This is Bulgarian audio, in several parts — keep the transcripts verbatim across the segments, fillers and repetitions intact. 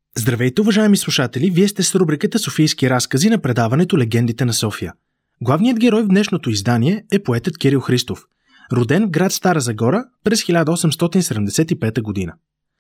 Здравейте, уважаеми слушатели! Вие сте с рубриката Софийски разкази на предаването Легендите на София. Главният герой в днешното издание е поетът Кирил Христов, роден в град Стара Загора през хиляда осемстотин седемдесет и пета година.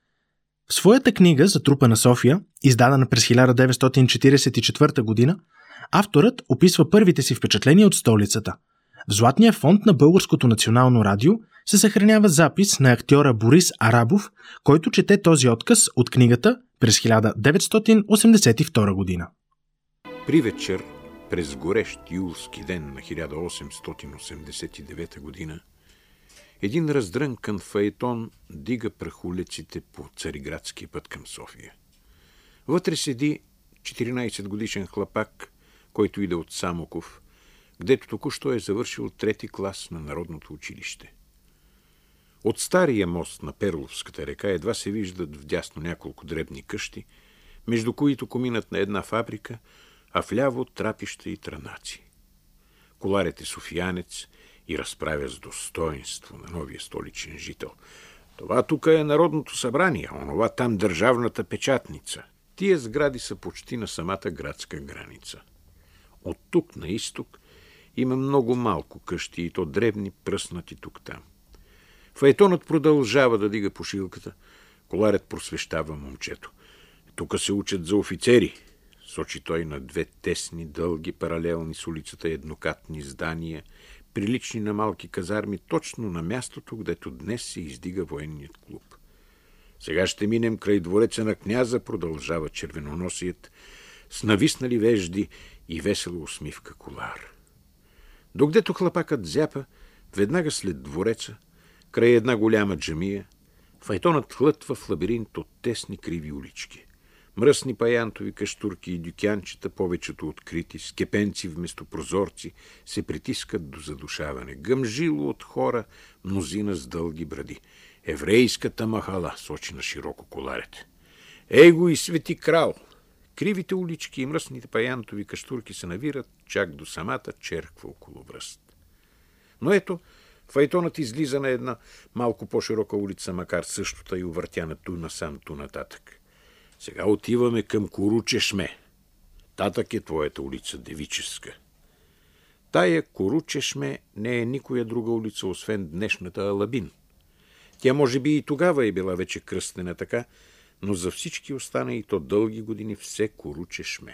В своята книга за трупа на София, издадена през хиляда деветстотин четиридесет и четвърта година, авторът описва първите си впечатления от столицата. В златния фонд на Българското национално радио се съхранява запис на актьора Борис Арабов, който чете този откъс от книгата през хиляда деветстотин осемдесет и втора година. При вечер, през горещ юлски ден на хиляда осемстотин осемдесет и девета година, един раздрънкан фаетон дига прахулиците по Цариградския път към София. Вътре седи четиринайсет годишен хлапак, който иде от Самоков, гдето току-що е завършил трети клас на Народното училище. От стария мост на Перловската река едва се виждат вдясно няколко дребни къщи, между които коминат на една фабрика, а вляво трапища и транаци. Коларят е софиянец и разправя с достоинство на новия столичен жител. Това тук е Народното събрание, а онова там държавната печатница. Тия сгради са почти на самата градска граница. От тук на изток има много малко къщи и то дребни, пръснати тук-там. Фаетонът продължава да дига пошилката. Коларят просвещава момчето. Тук се учат за офицери. Сочи той на две тесни, дълги, паралелни с улицата еднокатни здания, прилични на малки казарми, точно на мястото, гдето днес се издига военният клуб. Сега ще минем край двореца на княза, продължава червеноносият, с нависнали вежди и весела усмивка Колар. Докъдето хлапакът зяпа, веднага след двореца, край една голяма джамия, файтонът хлътва в лабиринт от тесни криви улички. Мръсни паянтови каштурки и дюкянчета, повечето открити, с кепенци вместо прозорци, се притискат до задушаване. Гъмжило от хора, мнозина с дълги бради. Еврейската махала, сочи на широко Коларят. Ей го и свети крал! Кривите улички и мръсните паянтови каштурки се навират чак до самата черква около връст. Но ето, файтонът излиза на една малко по-широка улица, макар същата и увъртяна ту насам, ту нататък. Сега отиваме към Куручешме. Татък е твоята улица Девическа. Тая Куручешме не е никоя друга улица, освен днешната Алабин. Тя може би и тогава е била вече кръстена така, но за всички остана и то дълги години все Куручешме.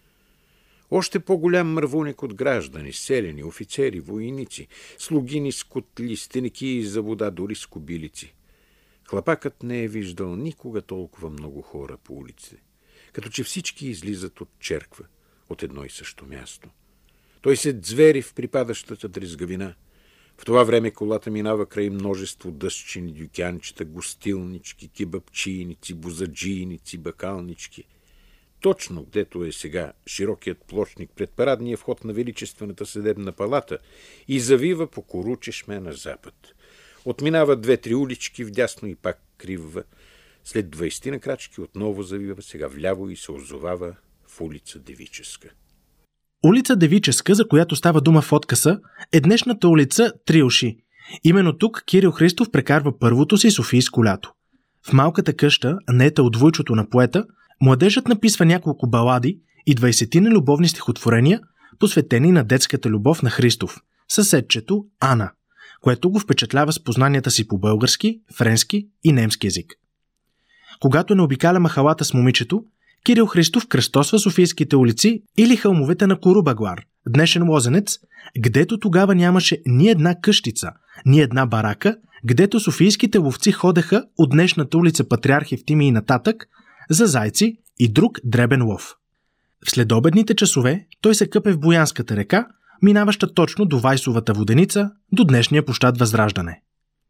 Още по-голям мървуник от граждани, селени, офицери, войници, слугини с котли, стенки за вода, дори с кобилици. Хлапакът не е виждал никога толкова много хора по улиците, като че всички излизат от черква, от едно и също място. Той се звери в припадащата дрезгавина. В това време колата минава край множество дъсчини, дюкянчета, гостилнички, кебапчийници, бузаджийници, бакалнички. Точно гдето е сега широкият плочник пред парадния вход на Величествената съдебна палата и завива по Куручешме на запад. Отминава две-три улички вдясно и пак кривва. След двайсетина крачки отново завива сега вляво и се озовава в улица Девическа. Улица Девическа, за която става дума в откъса, е днешната улица Триуши. Именно тук Кирил Христов прекарва първото си софийско лято. В малката къща, наета от вуйчото на поета, младежът написва няколко балади и двайсетина любовни стихотворения, посветени на детската любов на Христов, съседчето Ана, което го впечатлява с познанията си по български, френски и немски език. Когато не обикаля махалата с момичето, Кирил Христов кръстосва софийските улици или хълмовете на Курубаглар, днешен Лозенец, гдето тогава нямаше ни една къщица, ни една барака, гдето софийските ловци ходеха от днешната улица Патриарх Евтимий и нататък за зайци и друг дребен лов. В следобедните часове той се къпе в Боянската река, минаваща точно до Вайсовата воденица, до днешния площад Възраждане.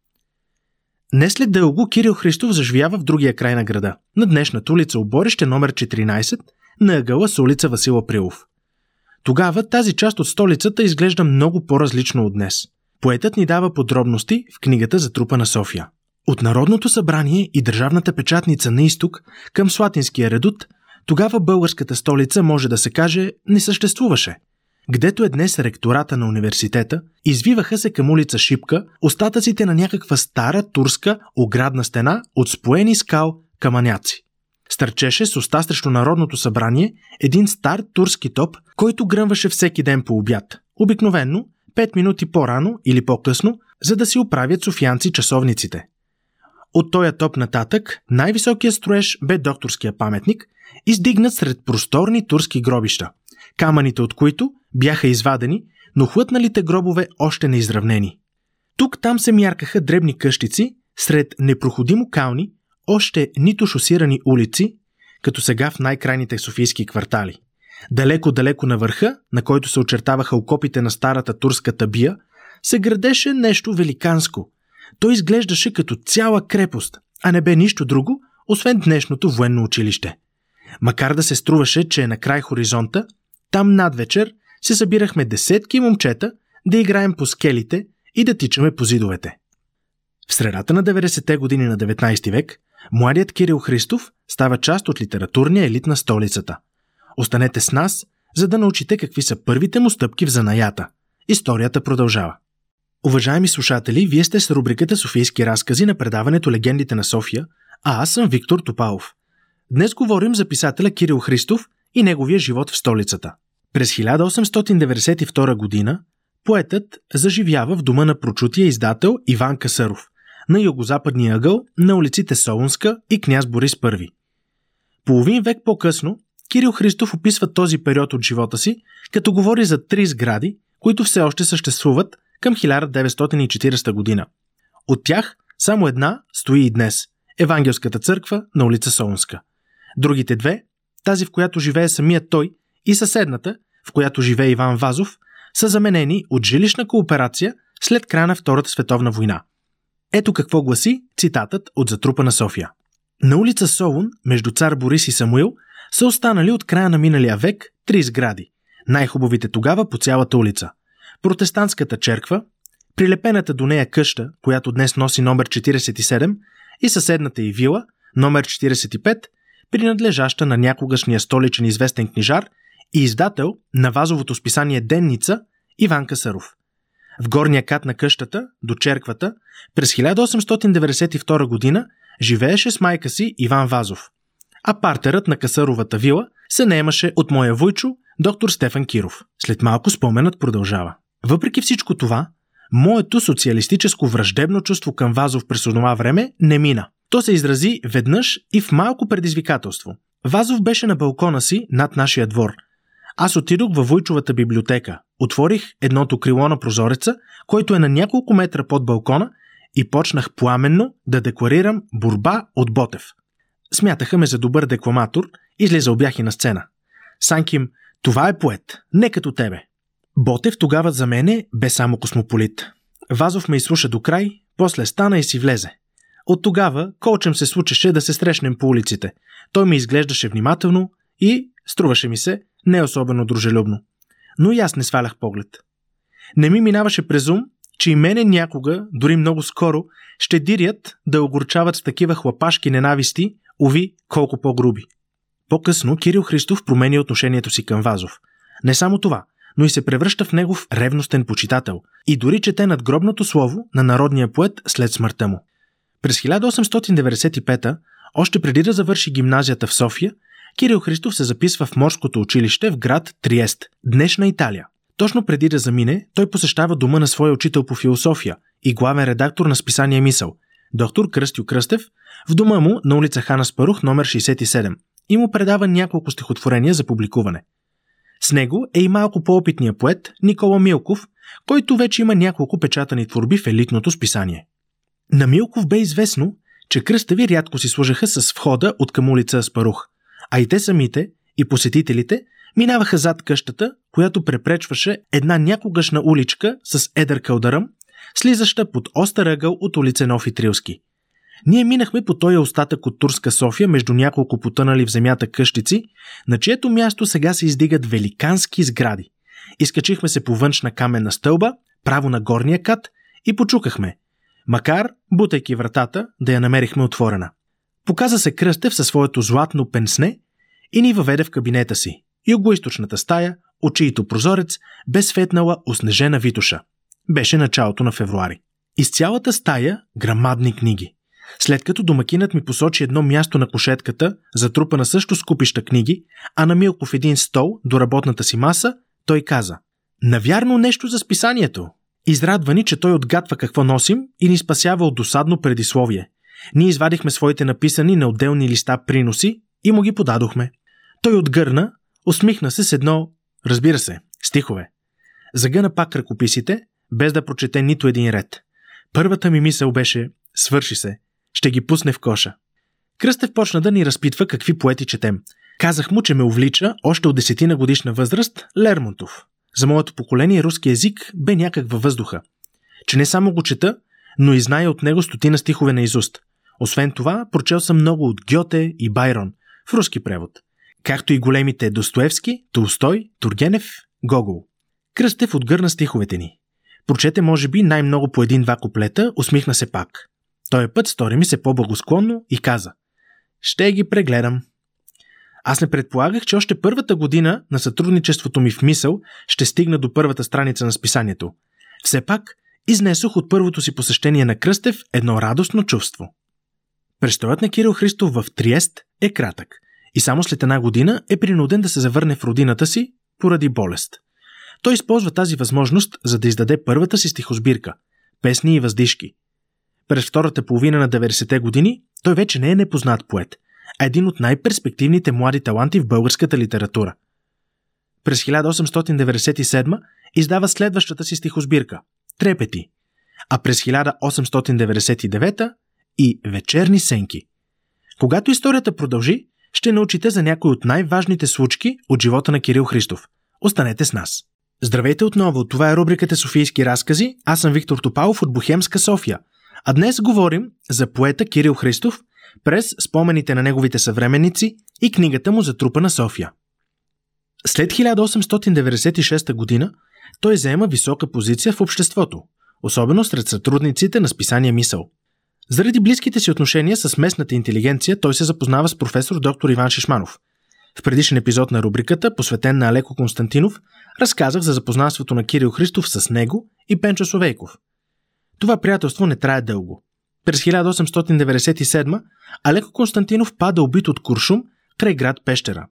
Не след дълго Кирил Христов заживява в другия край на града, на днешната улица Оборище номер четиринайсет, на ъгъла с улица Васил Априлов. Тогава тази част от столицата изглежда много по-различно от днес. Поетът ни дава подробности в книгата за трупа на София. От Народното събрание и държавната печатница на изток към Слатинския редут, тогава българската столица, може да се каже, не съществуваше. Гдето е днес ректората на университета, извиваха се към улица Шипка остатъците на някаква стара турска оградна стена от споени скал камъняци. стърчеше с уста срещу Народното събрание един стар турски топ, който гръмваше всеки ден по обяд. Обикновенно пет минути по-рано или по-късно, за да си оправят софиянци часовниците. От този топ нататък най-високият строеж бе докторския паметник, издигнат сред просторни турски гробища, камъните от които бяха извадени, но хлътналите гробове още не изравнени. Тук-там се мяркаха дребни къщици, сред непроходимо кални, още нито шосирани улици, като сега в най-крайните софийски квартали. Далеко-далеко на върха, на който се очертаваха окопите на старата турска табия, се градеше нещо великанско. Той изглеждаше като цяла крепост, а не бе нищо друго, освен днешното военно училище. Макар да се струваше, че е на край хоризонта, там надвечер се събирахме десетки момчета да играем по скелите и да тичаме по зидовете. В средата на деветдесетте години на деветнайсети век, младият Кирил Христов става част от литературния елит на столицата. Останете с нас, за да научите какви са първите му стъпки в занаята. Историята продължава. Уважаеми слушатели, вие сте с рубриката Софийски разкази на предаването Легендите на София, а аз съм Виктор Топалов. Днес говорим за писателя Кирил Христов и неговия живот в столицата. През хиляда осемстотин деветдесет и втора година поетът заживява в дома на прочутия издател Иван Касъров на югозападния ъгъл на улиците Солунска и Княз Борис Първи. Половин век по-късно Кирил Христов описва този период от живота си, като говори за три сгради, които все още съществуват към хиляда деветстотин и четиридесета година. От тях само една стои и днес – Евангелската църква на улица Солунска. Другите две, тази в която живее самият той и съседната, в която живее Иван Вазов, са заменени от жилищна кооперация след края на Втората световна война. Ето какво гласи цитатът от Затрупана София. На улица Солун, между Цар Борис и Самуил, са останали от края на миналия век три сгради, най-хубавите тогава по цялата улица. Протестантската черква, прилепената до нея къща, която днес носи номер четиридесет и седем, и съседната й вила, номер четиридесет и пет, принадлежаща на някогашния столичен известен книжар и издател на Вазовото списание Денница Иван Касъров. В горния кат на къщата, до черквата, през хиляда осемстотин деветдесет и втора година живееше с майка си Иван Вазов, а партерът на Касъровата вила се наемаше от моя вуйчо, доктор Стефан Киров. След малко споменът продължава. Въпреки всичко това, моето социалистическо враждебно чувство към Вазов през онова време не мина. То се изрази веднъж и в малко предизвикателство. Вазов беше на балкона си над нашия двор. Аз отидох във Вуйчовата библиотека, отворих едното крило на прозореца, който е на няколко метра под балкона, и почнах пламенно да декларирам борба от Ботев. Смятаха ме за добър декламатор, излизал бях и на сцена. Санким, това е поет, не като тебе. Ботев тогава за мене бе само космополит. Вазов ме изслуша до край, после стана и си влезе. От тогава колчем се случеше да се срещнем по улиците. Той ме изглеждаше внимателно и, струваше ми се, не особено дружелюбно. Но и аз не свалях поглед. Не ми минаваше през ум, че и мене някога, дори много скоро, ще дирят да огорчават с такива хлапашки ненависти, уви, колко по-груби. По-късно Кирил Христов промени отношението си към Вазов. Не само това, но и се превръща в негов ревностен почитател и дори чете надгробното слово на народния поет след смъртта му. През хиляда осемстотин деветдесет и пета, още преди да завърши гимназията в София, Кирил Христов се записва в морското училище в град Триест, днешна Италия. Точно преди да замине, той посещава дома на своя учител по философия и главен редактор на списание Мисъл, доктор Кръстю Кръстев, в дома му на улица Хан Аспарух, номер шейсет и седем, и му предава няколко стихотворения за публикуване. С него е и малко по-опитният поет Никола Милков, който вече има няколко печатани творби в елитното списание. На Милков бе известно, че кръстеви рядко си служаха с входа от към улица Аспарух, а и те самите, и посетителите, минаваха зад къщата, която препречваше една някогашна уличка с едър кълдъръм, слизаща под остър ъгъл от улица Нофи Трилски. Ние минахме по този остатък от турска София между няколко потънали в земята къщици, на чието място сега се издигат великански сгради. Изкачихме се по външна каменна стълба, право на горния кат, и почукахме, макар, бутайки вратата, да я намерихме отворена. Показа се Кръстев със своето златно пенсне и ни въведе в кабинета си. Югоизточната стая, от чието прозорец бе светнала оснежена витуша. Беше началото на февруари. Из цялата стая грамадни книги. След като домакинът ми посочи едно място на кушетката, затрупана също с купища книги, а на Милков един стол до работната си маса, той каза: „Навярно нещо за списанието!“ Израдвани, че той отгатва какво носим и ни спасява от досадно предисловие. Ние извадихме своите написани на отделни листа приноси и му ги подадохме. Той отгърна, усмихна се с едно, разбира се, стихове. Загъна пак ръкописите, без да прочете нито един ред. Първата ми мисъл беше: свърши се, ще ги пусне в коша. Кръстев почна да ни разпитва какви поети четем. Казах му, че ме увлича още от десетина годишна възраст Лермонтов. За моето поколение руски език бе някак във въздуха. Че не само го чета, но и зная от него стотина стихове наизуст. Освен това, прочел съм много от Гьоте и Байрон в руски превод, както и големите Достоевски, Толстой, Тургенев, Гогол. Кръстев отгърна стиховете ни. Прочете може би най-много по един-два куплета, усмихна се пак. Той път стори ми се по-благосклонно и каза: „Ще ги прегледам.“ Аз не предполагах, че още първата година на сътрудничеството ми в мисъл ще стигна до първата страница на списанието. Все пак изнесох от първото си посещение на Кръстев едно радостно чувство. Престоят на Кирил Христов в Триест е кратък и само след една година е принуден да се завърне в родината си поради болест. Той използва тази възможност, за да издаде първата си стихосбирка – Песни и въздишки. През втората половина на деветдесетте години той вече не е непознат поет, а един от най-перспективните млади таланти в българската литература. През хиляда осемстотин деветдесет и седма издава следващата си стихосбирка – Трепети, а през хиляда осемстотин деветдесет и девета и Вечерни сенки. Когато историята продължи, ще научите за някои от най-важните случки от живота на Кирил Христов. Останете с нас! Здравейте отново, това е рубриката Софийски разкази, аз съм Виктор Топалов от Бохемска София. А днес говорим за поета Кирил Христов през спомените на неговите съвременници и книгата му Затрупана София. След хиляда осемстотин деветдесет и шеста година той заема висока позиция в обществото, особено сред сътрудниците на списание Мисъл. Заради близките си отношения с местната интелигенция той се запознава с професор доктор Иван Шишманов. В предишен епизод на рубриката, посветен на Алеко Константинов, разказах за запознанството на Кирил Христов с него и Пенчо Славейков. Това приятелство не трае дълго. През хиляда осемстотин деветдесет и седма Алеко Константинов пада убит от куршум край град Пещера.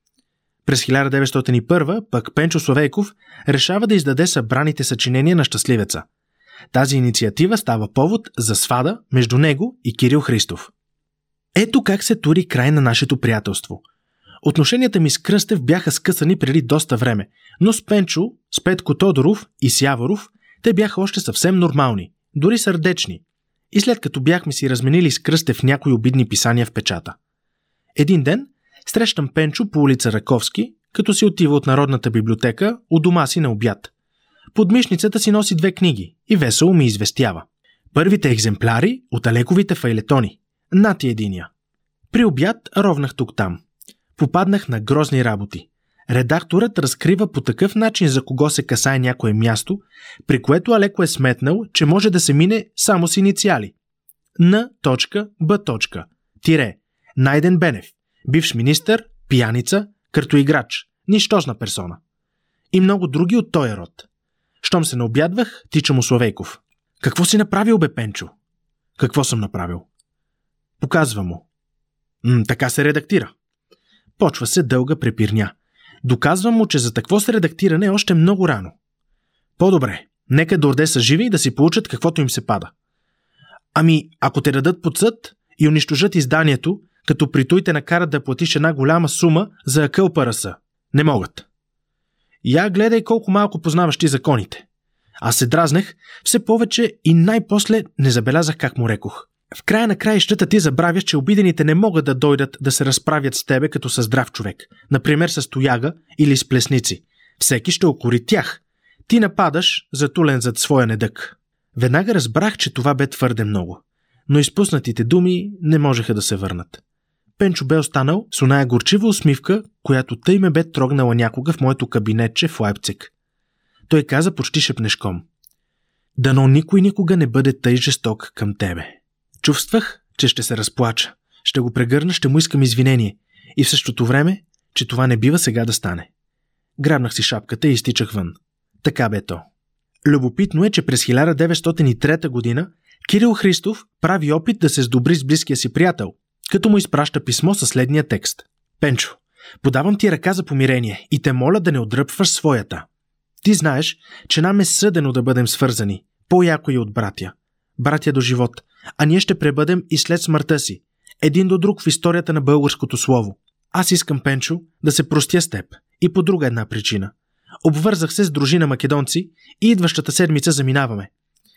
През хиляда деветстотин и първа пък Пенчо Славейков решава да издаде събраните съчинения на щастливеца. Тази инициатива става повод за свада между него и Кирил Христов. Ето как се тури край на нашето приятелство. Отношенията ми с Кръстев бяха скъсани преди доста време, но с Пенчо, с Петко Тодоров и с Яворов те бяха още съвсем нормални, дори сърдечни. И след като бяхме си разменили с Кръстев някои обидни писания в печата. Един ден срещам Пенчо по улица Раковски, като си отива от Народната библиотека у дома си на обяд. Под мишницата си носи две книги и весело ми известява. Първите екземпляри от Алековите файлетони. Над и единия. При обяд ровнах тук-там. Попаднах на грозни работи. Редакторът разкрива по такъв начин за кого се касае някое място, при което Алеко е сметнал, че може да се мине само с инициали. Н. Б. Тире. Найден Бенев. Бивш министър, пияница, картоиграч, нищожна персона. И много други от този род. Щом се наобядвах, тича му Славейков. Какво си направил, бе, Пенчо? Какво съм направил? Показва му. М, така се редактира. Почва се дълга препирня. Доказвам му, че за такво с редактиране е още много рано. По-добре, нека да орде са живи и да си получат каквото им се пада. Ами, ако те дадат под съд и унищожат изданието, като при той те накарат да платиш една голяма сума за акъл параса. Не могат. Я гледай колко малко познаваш ти законите. Аз се дразнех все повече и най-после не забелязах как му рекох. В края на краищата ти забравяш, че обидените не могат да дойдат да се разправят с тебе като със здрав човек, например с тояга или с плесници. Всеки ще окори тях. Ти нападаш, затулен зад своя недък. Веднага разбрах, че това бе твърде много, но изпуснатите думи не можеха да се върнат. Пенчо бе останал с оная горчива усмивка, която тъй ме бе трогнала някога в моето кабинетче в Лайпциг. Той каза почти шепнешком: „Дано никой никога не бъде тъй жесток към тебе.“ Чувствах, че ще се разплача. Ще го прегърна, ще му искам извинение. И в същото време, че това не бива сега да стане. Грабнах си шапката и изтичах вън. Така бе то. Любопитно е, че през хиляда деветстотин и трета година Кирил Христов прави опит да се сдобри с близкия си приятел, като му изпраща писмо със следния текст. Пенчо, подавам ти ръка за помирение и те моля да не отдръпваш своята. Ти знаеш, че нам е съдено да бъдем свързани, по-яко и от братя. Братя до живот, а ние ще пребъдем и след смъртта си, един до друг в историята на българското слово. Аз искам, Пенчо, да се простя с теб и по друга една причина. Обвързах се с дружина македонци и идващата седмица заминаваме.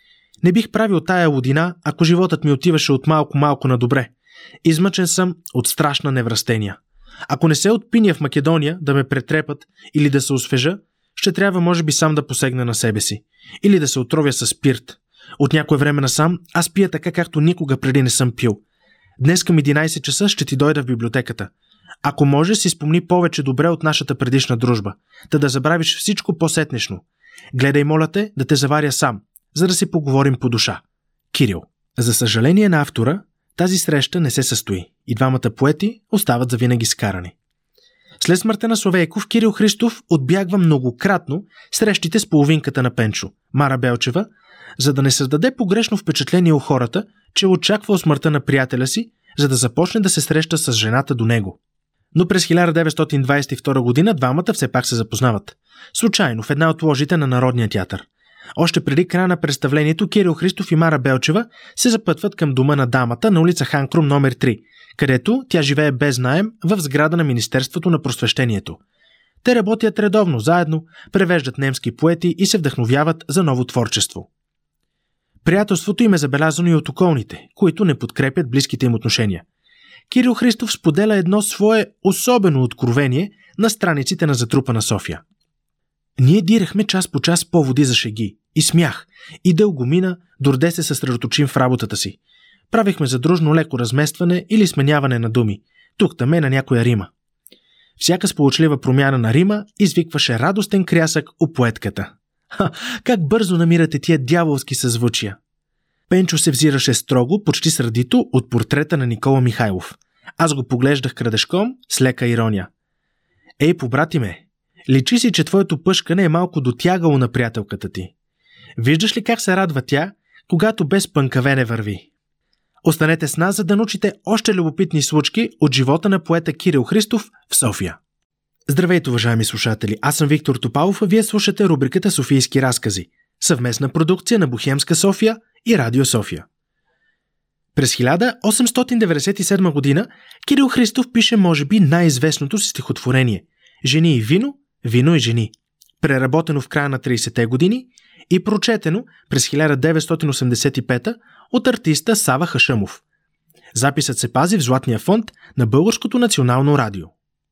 Не бих правил тая лудина, ако животът ми отиваше от малко-малко на добре. Измъчен съм от страшна невръстения. Ако не се отпиня в Македония да ме претрепат или да се освежа, ще трябва може би сам да посегна на себе си. Или да се отровя със спирт. От някое време насам аз пия така, както никога преди не съм пил. Днес към единайсет часа ще ти дойда в библиотеката. Ако може, си спомни повече добре от нашата предишна дружба, да да забравиш всичко по-сетнешно. Гледай, моля те, да те заваря сам, за да си поговорим по душа. Кирил. За съжаление на автора, тази среща не се състои и двамата поети остават завинаги скарани. След смъртта на Словейков, Кирил Христов отбягва многократно срещите с половинката на Пенчо, Мара Белчева, за да не създаде погрешно впечатление у хората, че очаква смъртта на приятеля си, за да започне да се среща с жената до него. Но през хиляда деветстотин двайсет и втора година двамата все пак се запознават. Случайно в една от ложите на Народния театър. Още преди края на представлението Кирил Христов и Мара Белчева се запътват към дома на дамата на улица Хан Крум номер три, където тя живее без наем в сграда на Министерството на просвещението. Те работят редовно заедно, превеждат немски поети и се вдъхновяват за ново творчество. Приятелството им е забелязано и от околните, които не подкрепят близките им отношения. Кирил Христов споделя едно свое особено откровение на страниците на Затрупана София. Ние дирахме час по час поводи за шеги и смях и дълго мина, дорде се съсредоточим в работата си. Правихме задружно леко разместване или сменяване на думи, тук-таме на някоя рима. Всяка сполучлива промяна на рима извикваше радостен крясък у поетката. Ха, как бързо намирате тия дяволски съзвучия! Пенчо се взираше строго, почти сърдито от портрета на Никола Михайлов. Аз го поглеждах крадешком с лека ирония. Ей, побрати ме, личи си, че твоето пъшкане е малко дотягало на приятелката ти. Виждаш ли как се радва тя, когато без пънкавене върви? Останете с нас, за да научите още любопитни случки от живота на поета Кирил Христов в София. Здравейте, уважаеми слушатели! Аз съм Виктор Топалов, а вие слушате рубриката Софийски разкази, съвместна продукция на Бухемска София и Радио София. През хиляда осемстотин деветдесет и седма година Кирил Христов пише може би най-известното си стихотворение «Жени и вино, вино и жени», преработено в края на трийсетте години и прочетено през хиляда деветстотин осемдесет и пета от артиста Сава Хашъмов. Записът се пази в Златния фонд на Българското национално радио.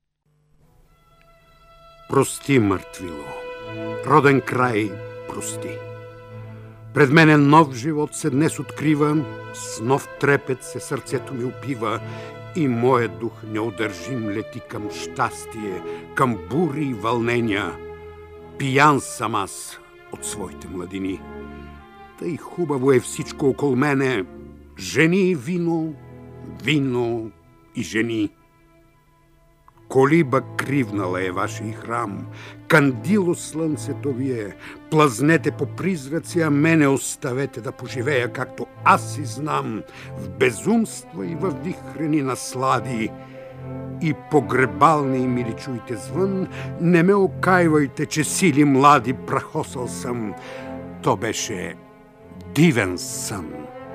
Прости, мъртвило, роден край, прости. Пред мене нов живот се днес открива, с нов трепет се сърцето ми опива и моят дух неудържим лети към щастие, към бури и вълнения. Пиян съм аз от своите младини. Тъй хубаво е всичко около мене, жени и вино, вино и жени. Колиба кривнала е вашия храм, кандило слънцето вие, плъзнете по призраци, а мене оставете да поживея, както аз си знам, в безумства и във вихрени наслади. И погребални ми ли чуйте звън, не ме окайвайте, че сили млади прахосал съм. То беше дивен сън.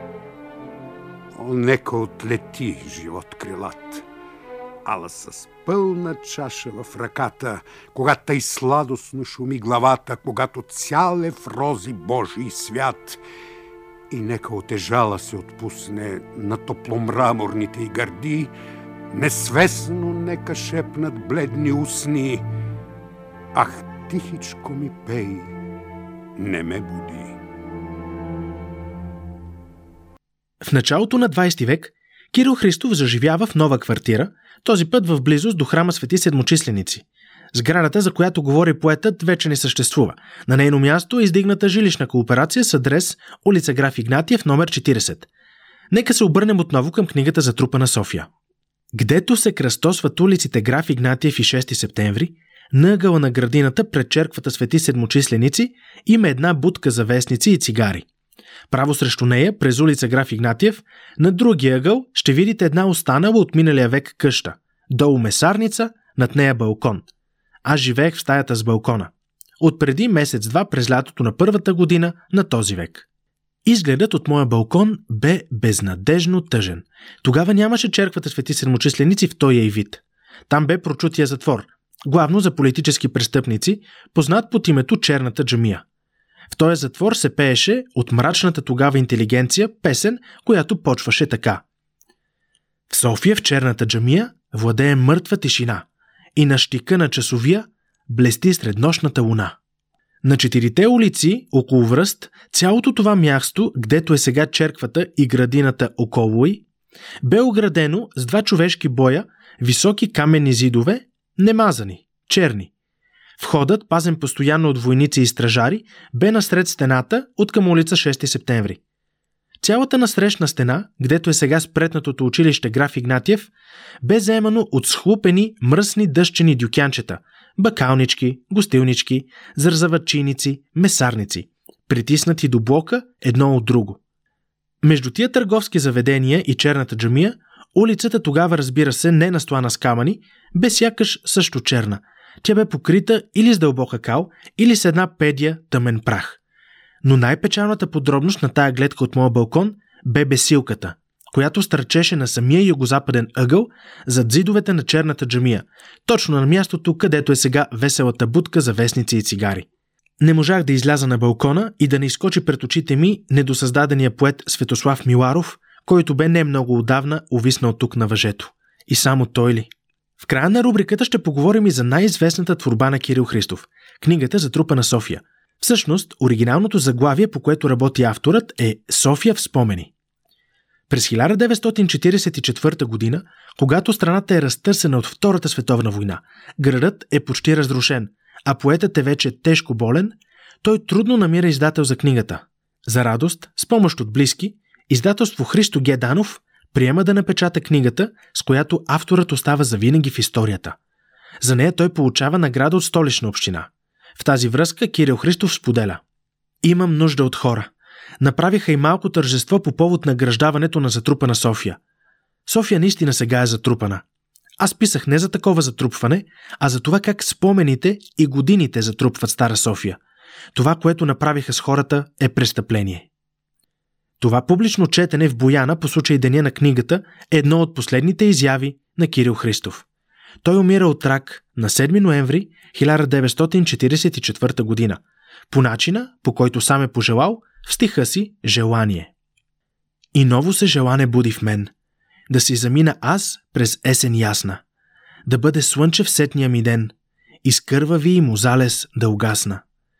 О, нека отлети живот крилат, ала с пълна чаша в ръката, когато и сладостно шуми главата, когато цял е в рози Божий свят. И нека отежала се отпусне на топломраморните й гърди, несвестно нека шепнат бледни устни. Ах, тихичко ми пей, не ме буди. В началото на двайсети век Кирил Христов заживява в нова квартира, този път в близост до храма Свети Седмочисленици. Сградата, за която говори поетът, вече не съществува. На нейно място е издигната жилищна кооперация с адрес улица Граф Игнатиев, номер четирийсет. Нека се обърнем отново към книгата Затрупана София. Гдето се кръстосват улиците Граф Игнатиев и шести септември, на ъгъла на градината пред черквата Свети Седмочисленици има една будка за вестници и цигари. Право срещу нея, през улица Граф Игнатиев, на другия ъгъл ще видите една останала от миналия век къща. Долу месарница, над нея балкон. Аз живеех в стаята с балкона. От преди месец-два през лятото на първата година на този век. Изгледът от моя балкон бе безнадежно тъжен. Тогава нямаше черквата Свети Седмочисленици в този й вид. Там бе прочутия затвор, главно за политически престъпници, познат под името Черната джамия. В този затвор се пееше от мрачната тогава интелигенция песен, която почваше така. В София в Черната джамия владее мъртва тишина и на щика на часовия блести среднощната луна. На четирите улици, около Връст, цялото това място, гдето е сега черквата и градината около й, бе оградено с два човешки боя, високи каменни зидове, немазани, черни. Входът, пазен постоянно от войници и стражари, бе насред стената от към улица шести септември. Цялата насрещна стена, гдето е сега спретнатото училище Граф Игнатиев, бе заемано от схлупени, мръсни дъщени дюкянчета, бакалнички, гостилнички, зързавачиници, месарници, притиснати до блока едно от друго. Между тия търговски заведения и Черната джамия, улицата тогава, разбира се, не настлана с камъни, бе сякаш също черна. Тя бе покрита или с дълбока кал, или с една педия тъмен прах. Но най-печалната подробност на тая гледка от моя балкон бе бесилката, която стърчеше на самия югозападен ъгъл зад зидовете на Черната джамия, точно на мястото, където е сега веселата будка за вестници и цигари. Не можах да изляза на балкона и да не изкочи пред очите ми недосъздадения поет Светослав Миларов, който бе не много отдавна увиснал тук на въжето. И само той ли? В края на рубриката ще поговорим и за най-известната творба на Кирил Христов – книгата за трупа на София. Всъщност, оригиналното заглавие, по което работи авторът, е София в спомени. През хиляда деветстотин четиридесет и четвърта година, когато страната е разтърсена от Втората световна война, градът е почти разрушен, а поетът е вече тежко болен, той трудно намира издател за книгата. За радост, с помощ от близки, издателство Христо Г. Данов приема да напечата книгата, с която авторът остава завинаги в историята. За нея той получава награда от Столична община. В тази връзка Кирил Христов споделя: „Имам нужда от хора. Направиха и малко тържество по повод награждаването на затрупана София. София наистина сега е затрупана. Аз писах не за такова затрупване, а за това как спомените и годините затрупват Стара София. Това, което направиха с хората, е престъпление.“ Това публично четене в Бояна по случай деня на книгата е едно от последните изяви на Кирил Христов. Той умира от рак на седми ноември хиляда деветстотин четиридесет и четвърта година, по начина, по който сам е пожелал в стиха си „Желание“. „И ново се желане буди в мен, да си замина аз през есен ясна, да бъде слънчев сетния ми ден, и с кървави и мозалес да угасна.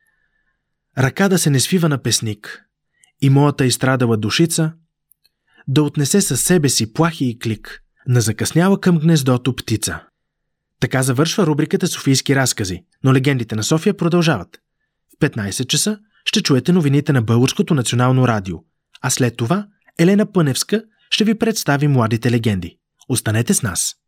Ръка да се не свива на песник, и моята изстрадала душица да отнесе със себе си плахи и клик на закъсняла към гнездото птица.“ Така завършва рубриката Софийски разкази, но легендите на София продължават. В петнайсет часа ще чуете новините на Българското национално радио, а след това Елена Пъневска ще ви представи младите легенди. Останете с нас!